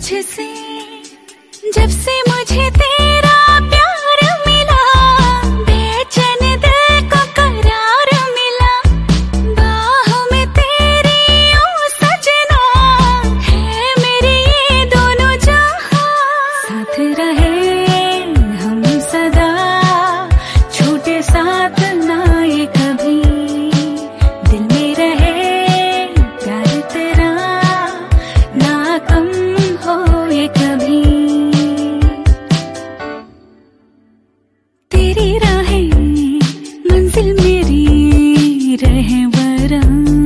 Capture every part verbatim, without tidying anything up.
तुझसे जब से मुझे तेरा प्यार मिला, बेचैन दिल को करार मिला। बाहों में तेरी ओ सजना, है मेरे ये दोनों जहां। साथ रहे हम सदा, छूटे साथ ना ये कभी। दिल में रहे प्यार तेरा, ना कम हो ये कभी। तेरी राहें मंजिल मेरी रहे वरा।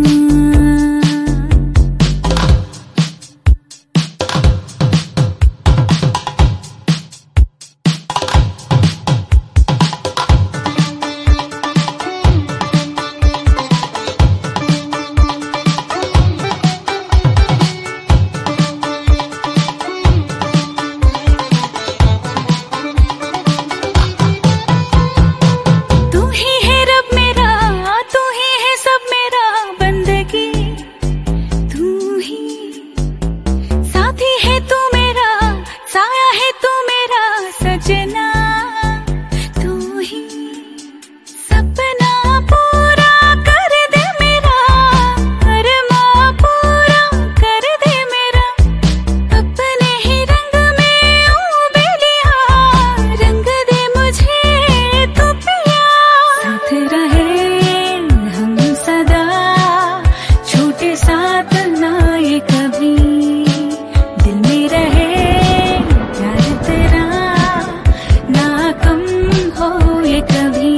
सजना तू ही सपना पूरा कर दे मेरा, अरमां पूरा कर दे मेरा। अपने ही रंग में उबेलिया, रंग दे मुझे तू पिया। साथ रहे हम सदा, छूटे साथ ना ये कभी। दिल में रहे प्यार तेरा, ना कम हो ये कभी।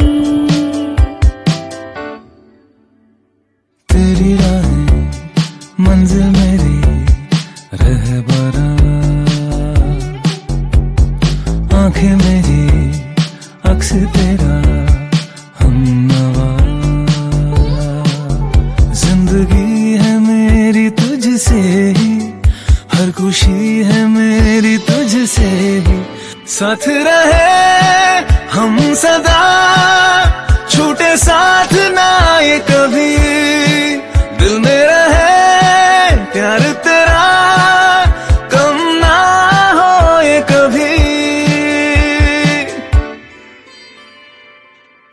तेरी राहें मंजिल मेरी रहबरा, आंखें मेरी अक्स तेरा हमनवा। जिंदगी है मेरी तुझसे ही, हर खुशी है मेरी तुझसे ही। साथ रहे हम सदा, छूटे साथ ना ये